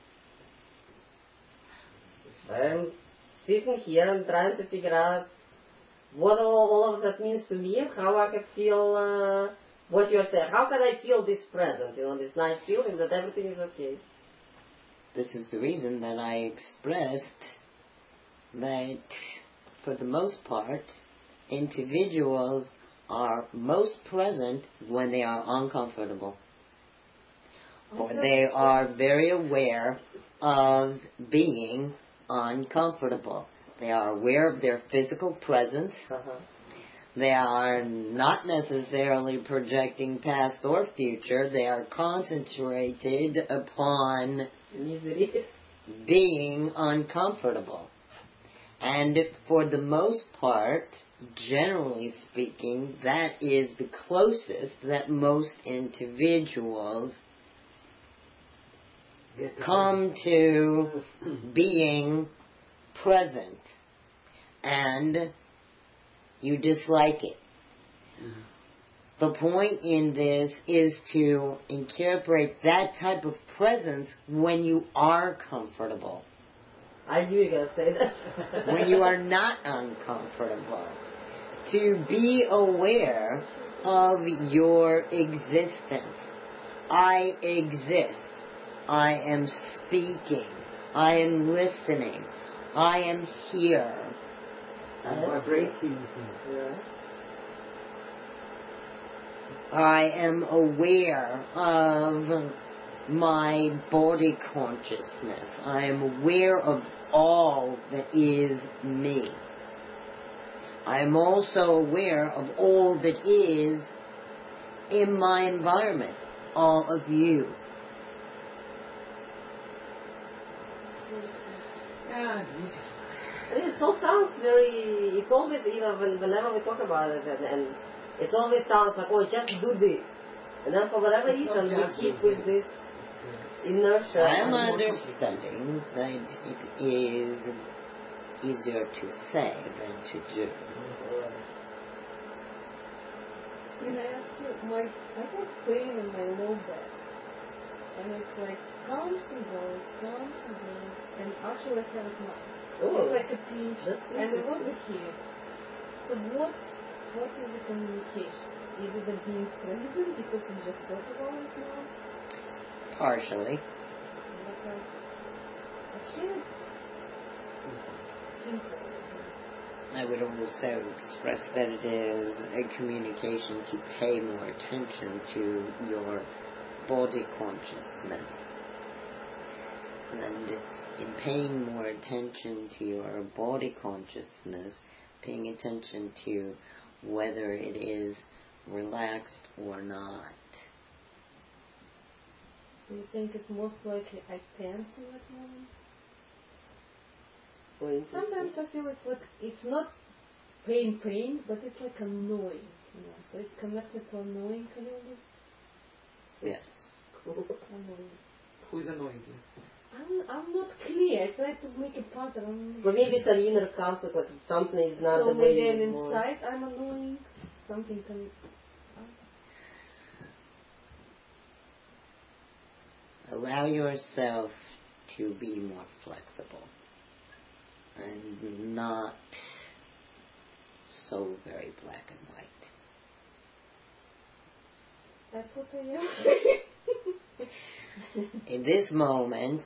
I'm sitting here and trying to figure out what all, all of that means to me and how I can feel uh, what you're saying. How can I feel this present, you know, this nice feeling that everything is okay? This is the reason that I expressed that, for the most part, individuals are most present when they are uncomfortable. For they are very aware of being uncomfortable. They are aware of their physical presence. Uh-huh. They are not necessarily projecting past or future. They are concentrated upon Misery. being uncomfortable. And for the most part, generally speaking, that is the closest that most individuals come to being present. And you dislike it. Mm-hmm. The point in this is to incorporate that type of presence when you are comfortable. I knew you were going to say that. When you are not uncomfortable. To be aware of your existence. I exist. I am speaking. I am listening. I am here. Vibrating. Yeah. I am aware of my body consciousness. I am aware of all that is me. I am also aware of all that is in my environment. all of you. Yeah, it's beautiful. And it all sounds very, it's always, you know, when, whenever we talk about it, and, and it always sounds like, oh, just do this. And then for whatever It's not reason, we just keep do with this inertia. I'm and- understanding that it is easier to say than to do. Can I ask you, my, I have pain in my low back. And it's like, comes and goes, comes and goes. And actually I have it now. Oh, It's like a pinch. that's And it interesting. wasn't here. So what, what is the communication? Is it the being present because we just talked about it now? Partially. But I, I feel it. I would also express that it is a communication to pay more attention to your body consciousness. And in paying more attention to your body consciousness, paying attention to whether it is relaxed or not. So you think it's most likely I tense in that moment? Well, it's- Sometimes I feel it's like, it's not pain, pain, but it's like annoying. You know? So it's connected to annoying a little bit. Yes. Annoying. Who's annoying you? I'm, I'm not clear. I try to make a pattern. But maybe it's an inner conflict, like something is not So the way maybe you an want. inside I'm annoying. Something can. Allow yourself to be more flexible and not so very black and white. I put a yeah. In this moment,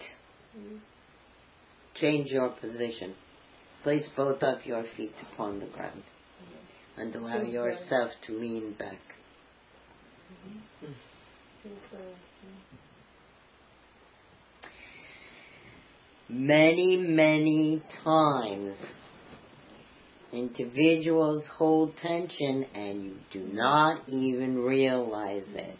change your position. Place both of your feet upon the ground and allow Feels yourself to lean back. Feels very, yeah. Many, many times, individuals hold tension and you do not even realize it.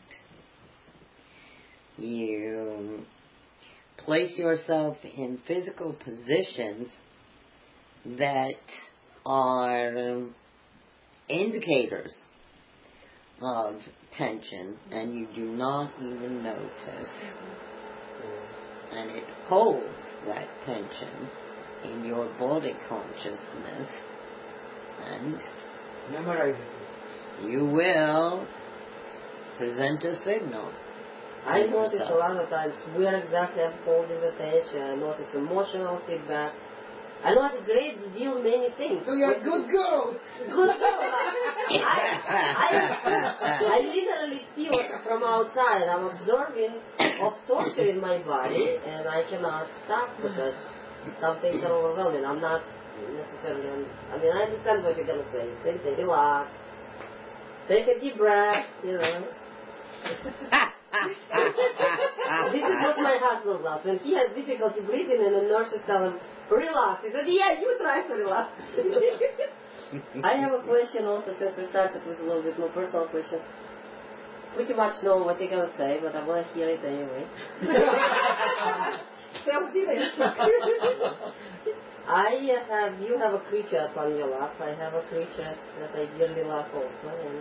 You place yourself in physical positions that are um, indicators of tension and you do not even notice. And it holds that tension in your body consciousness, and Memorize it. you will present a signal. I to notice yourself. a lot of times where exactly I'm holding the tension. I notice emotional feedback. I notice a great deal many things. So you're a good girl. Good girl. I, I, I literally feel it from outside. I'm observing of torture in my body, and I cannot stop because some things are overwhelming. I'm not necessarily. I mean, I understand what you're gonna say. Say, say, relax. Take a deep breath. You know. This is what my husband does. When he has difficulty breathing and the nurses tell him, relax. He said, yeah, you try to relax. I have a question also, since we started with a little bit more personal questions. Pretty much know what they're going to say, but I want to hear it anyway. I have, you have a creature upon your lap. I have a creature that I dearly love also. And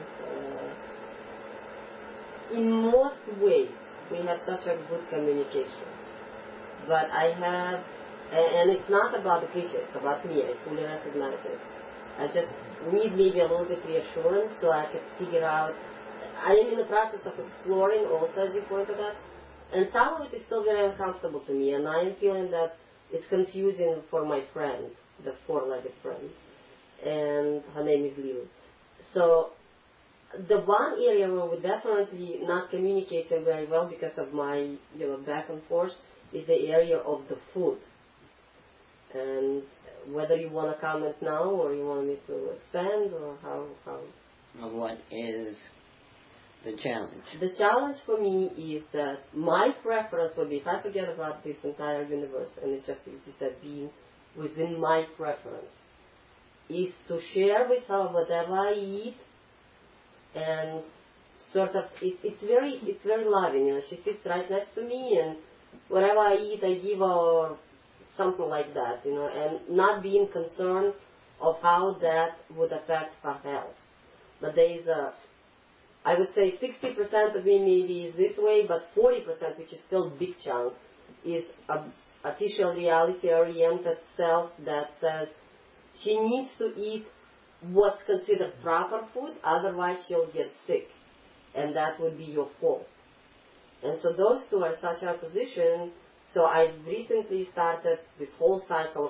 uh, in most ways, we have such a good communication. But I have, and it's not about the creature, it's about me. I fully recognize it. I just need maybe a little bit reassurance so I can figure out. I am in the process of exploring also, as you pointed out, and some of it is still very uncomfortable to me, and I am feeling that it's confusing for my friend, the four-legged friend, and her name is Liu. So the one area where we're definitely not communicating very well because of my, you know, back and forth is the area of the food. And whether you want to comment now or you want me to expand or how, how. What is the challenge? The challenge for me is that my preference would be, if I forget about this entire universe and it's just, as you said, being within my preference, is to share with her whatever I eat and sort of, it, it's very, it's very loving, you know, she sits right next to me and whatever I eat, I give her something like that, you know, and not being concerned of how that would affect her health. But there is a, I would say sixty percent of me maybe is this way, but forty percent, which is still a big chunk, is a official reality-oriented self that says she needs to eat what's considered proper food, otherwise she'll get sick, and that would be your fault. And so those two are such opposition. So I recently started this whole cycle of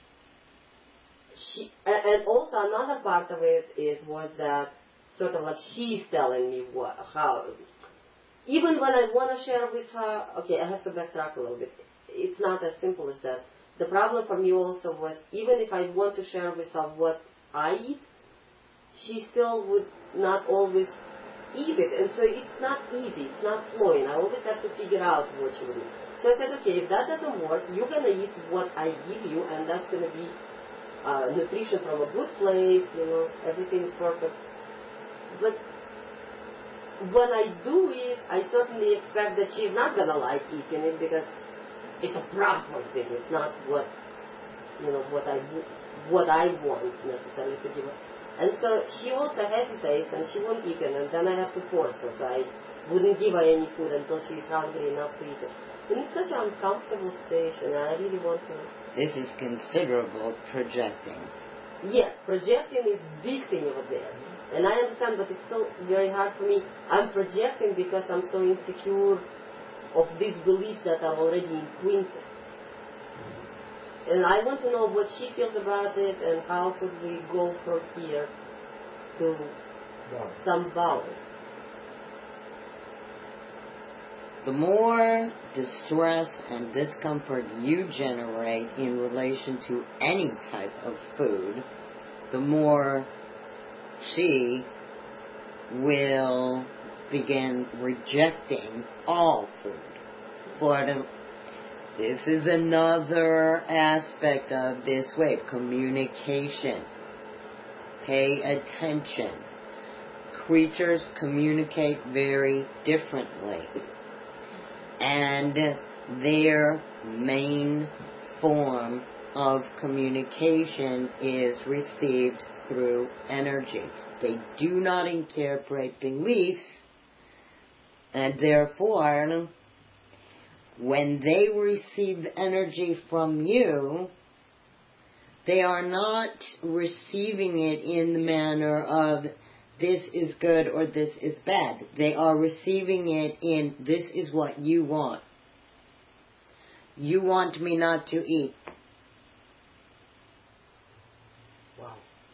she, and also another part of it is was that sort of like she's telling me what, how, even when I want to share with her, okay, I have to backtrack a little bit. It's not as simple as that. The problem for me also was, even if I want to share with her what I eat, she still would not always eat it. And so it's not easy, it's not flowing. I always have to figure out what she would eat. So I said, okay, if that doesn't work, you're going to eat what I give you, and that's going to be uh, nutrition from a good place, you know, everything is perfect. But when I do it, I certainly expect that she's not going to like eating it because it's a proper thing. It's not what, you know, what I, what I want necessarily to give her. And so she also hesitates and she won't eat it, and then I have to force her. So I wouldn't give her any food until she's hungry enough to eat it. And it's such an uncomfortable station, and I really want to... This is considerable projecting. Yeah, projecting is a big thing over there. And I understand, but it's still very hard for me. I'm projecting because I'm so insecure of these beliefs that are already imprinted. And I want to know what she feels about it and how could we go from here to wow. some balance. The more distress and discomfort you generate in relation to any type of food, the more she will begin rejecting all food. But this is another aspect of this wave, communication. Pay attention. Creatures communicate very differently. And their main form of communication is received through energy. They do not incorporate beliefs, and therefore, when they receive energy from you, they are not receiving it in the manner of this is good or this is bad. They are receiving it in this is what you want. You want me not to eat. Wow.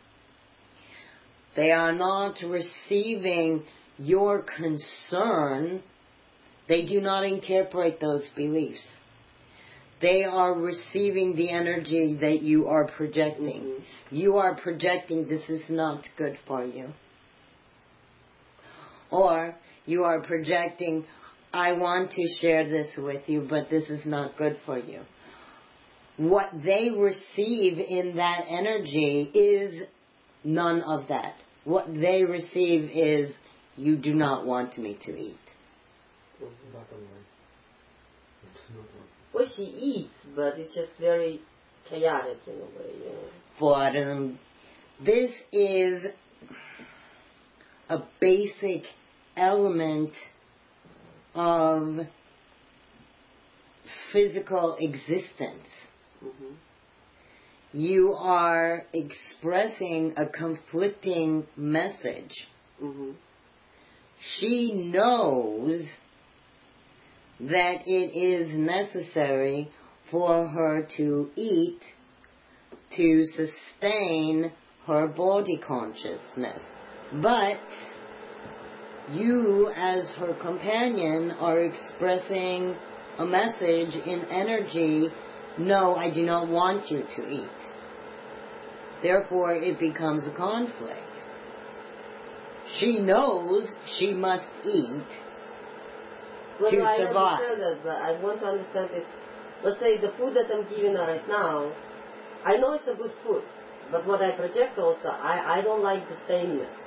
They are not receiving your concern. They do not incorporate those beliefs. They are receiving the energy that you are projecting. Mm-hmm. You are projecting this is not good for you. Or you are projecting, I want to share this with you, but this is not good for you. What they receive in that energy is none of that. What they receive is, you do not want me to eat. Well, she eats, but it's just very chaotic in a way, you know. But um, this is a basic element of physical existence. Mm-hmm. You are expressing a conflicting message. Mm-hmm. She knows that it is necessary for her to eat to sustain her body consciousness. But you, as her companion, are expressing a message in energy, no, I do not want you to eat. Therefore, it becomes a conflict. She knows she must eat well, to I survive. understand that, but I want to understand is, let's say the food that I'm giving her right now, I know it's a good food, but what I project also, I, I don't like the sameness.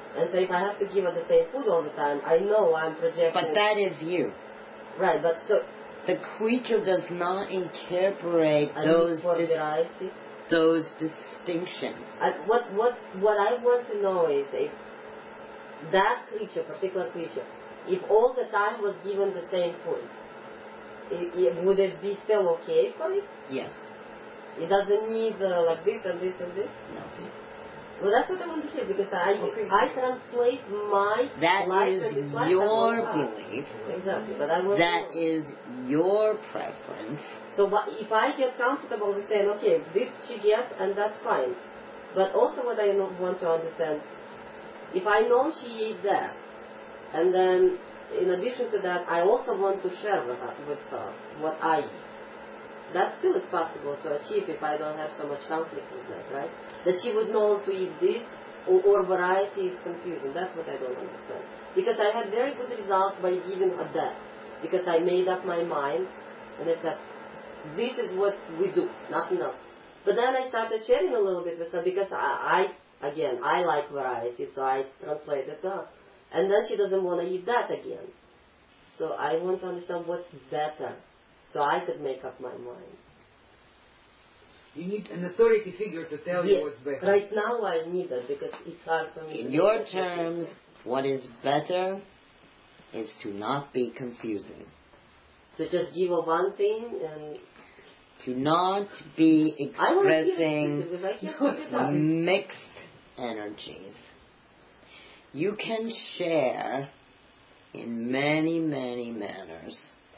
And so if I have to give her the same food all the time, I know I'm projecting. But that is you. Right, but so... The creature does not incorporate I those for dis- variety. those distinctions. I, what, what, what I want to know is if that creature, particular creature, if all the time was given the same food, it, it, would it be still okay for it? Yes. It doesn't need uh, like this and this and this? No. Well, that's what I want to hear, because I Okay. I translate my That life is and dislike your all the time. belief. Exactly, but I want That to know. is your preference. So what, if I get comfortable with saying, okay, this she gets, and that's fine. But also what I know, want to understand, if I know she eats that, and then in addition to that, I also want to share with her, with her what I eat. That still is possible to achieve if I don't have so much conflict with that, right? That she would know to eat this, or, or variety is confusing. That's what I don't understand. Because I had very good results by giving her that. Because I made up my mind, and I said, this is what we do, nothing else. But then I started sharing a little bit with her, because I, I again, I like variety, so I translated her. And then she doesn't want to eat that again. So I want to understand what's better, so I could make up my mind. You need an authority figure to tell Yes. you what's better. Right now I need it, because it's hard for me In to your make it. terms, what is better is to not be confusing. So just give her one thing, and To not be I want to hear it, expressing because I can't pick it up. mixed energies. You can share in many, many manners.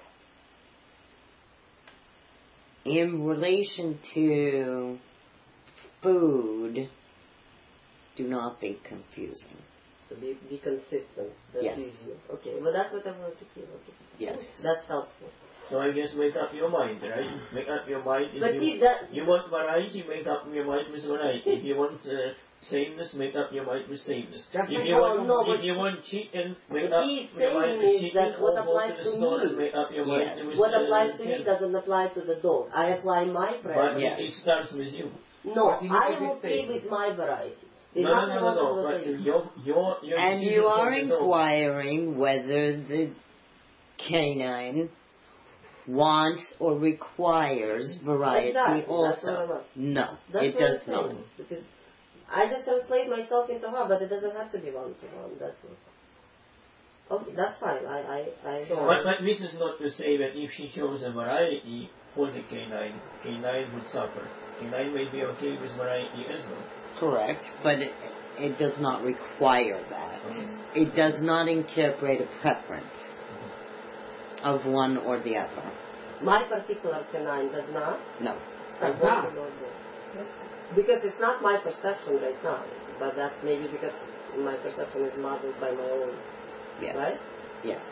In relation to food, do not be confusing. So be, be consistent. That's Yes. easier. Okay, well that's what I want to hear. Okay. Yes. That's helpful. So I guess make up your mind, right? Make up your mind. If But you, see, that... you want variety, make up your mind with variety. If you want uh, sameness, make up your mind with sameness. Just If make you up- want, no, if but you she- want chicken, make what up he's your mind saying with is chicken. that what or go applies to the to store me- and make up your Yes. mind with What uh, applies to me chicken. doesn't apply to the dog. I apply my But preference. Yes. it starts with you. No, But you need I to am be okay stable. with my variety. There's No, no, nothing no, no, wrong no. with But what I eat. your, your, your And decision you for are the dog. inquiring whether the canine wants or requires variety Exactly, that's what I'm also. asking. No, That's it what I'm does not. saying. Because I just translate myself into her, but it doesn't have to be one to one. That's all. Okay, that's fine. I, I, I. So- But, but this is not to say that if she chose a variety for the canine, canine would suffer. Canine may be okay with variety as well. Correct, but it, it does not require that. It does not incorporate a preference of one or the other. My particular canine does not. No. I Does want not. to know that. Because it's not my perception right now. But that's maybe because my perception is modeled by my own. Yes. Right? Yes.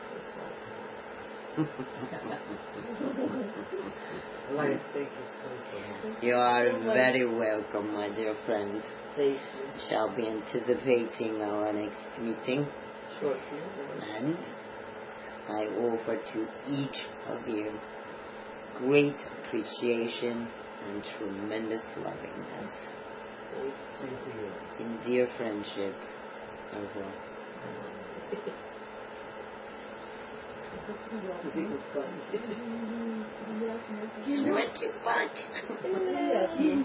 Life, thank you so much. You are very welcome, my dear friends. Thank you. Shall be anticipating our next meeting, Shortly. and I offer to each of you great appreciation and tremendous lovingness. Same to you. In dear friendship, au revoir. It's fun. Sweaty butt. Yes.